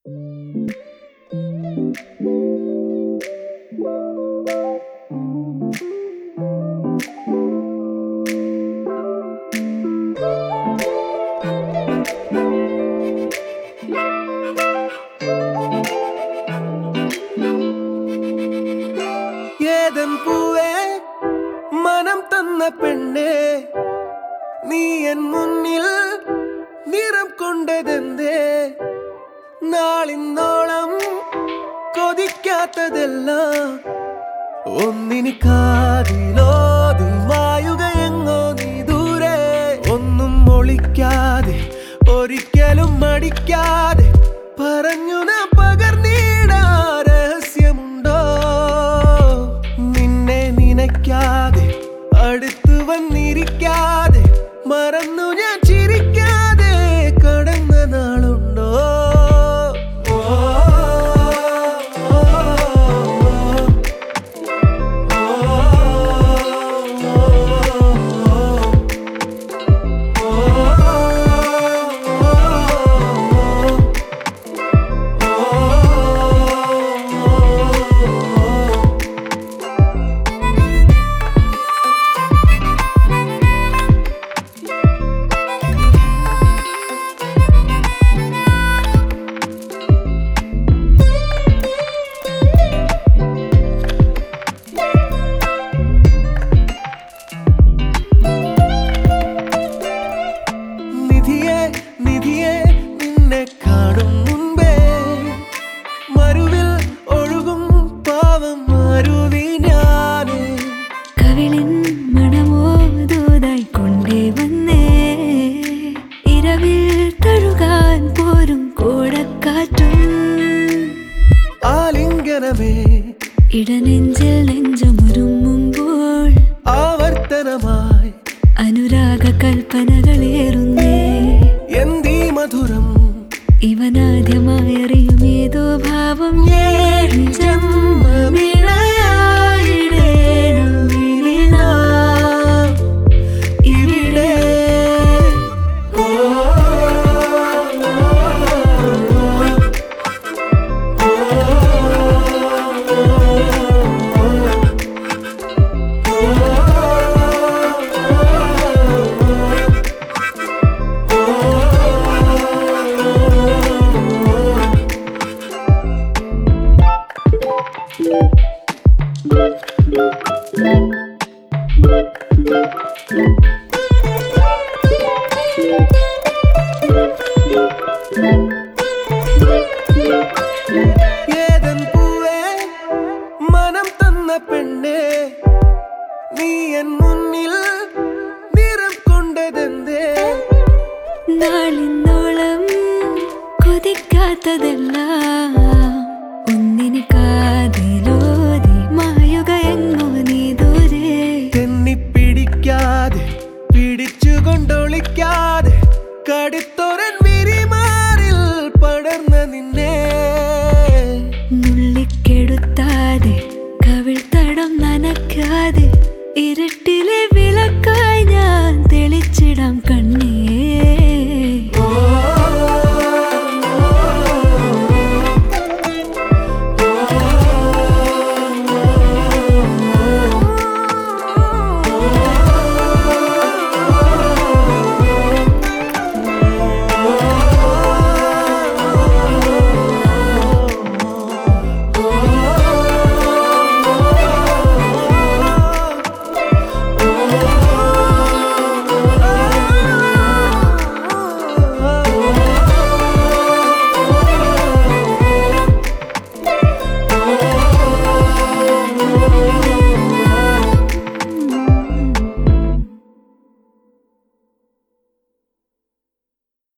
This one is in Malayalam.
ഏതൻ പൂവേ മനം തന്ന പെണ്ണേ നീ എൻ മുന്നിൽ നിറം കൊണ്ടതെന്തേ നാളിന്നോളം കൊതിക്കാത്തതെല്ലാം ഒന്നിന് കാതിലോതി മായുകയെങ്ങോ നീ ദൂരെ ഒന്നും ഒളിക്കാതെ ഒരിക്കലും മടിക്കാതെ പറഞ്ഞു ഞാൻ പകർന്നിടാ രഹസ്യമുണ്ടോ നിന്നെ നനയ്ക്കാതെ അടുത്തു വന്നിരിക്കാതെ മറന്നു ഞാൻ ചിരിക്കാതെ കടന്ന നാളുണ്ടോ ഇടനെഞ്ചിൽ നെഞ്ചമുരുമ്മുമ്പോൾ ആവർത്തനമായി അനുരാഗ കൽപ്പനകളേറുന്നേ എന്തീ മധുരം ഇവനാദ്യമായി അറിയും ഏതോ ഭാവം ഇവിടെ ഏതൻ പൂവേ മനം തന്ന പെണ്ണേ നീ എൻ മുന്നിൽ നിറം കൊണ്ടതെന്തേ നാളിന്നോളം കൊതിക്കാത്തതെല്ലാം ഒന്നിന് കാതിലോതി മായുകയെങ്ങോ നീ ദൂരെ തെന്നിപ്പിടിക്കാതെ പിടിച്ചുകൊണ്ടൊളിക്കാതെ കടുത്തൊരൻ വിരിമാറിൽ പടർന്ന നിന്നെ നുള്ളിക്കെടുത്താതെ കവിൾത്തടം നനക്കാതെ ഇരുട്ടിലെ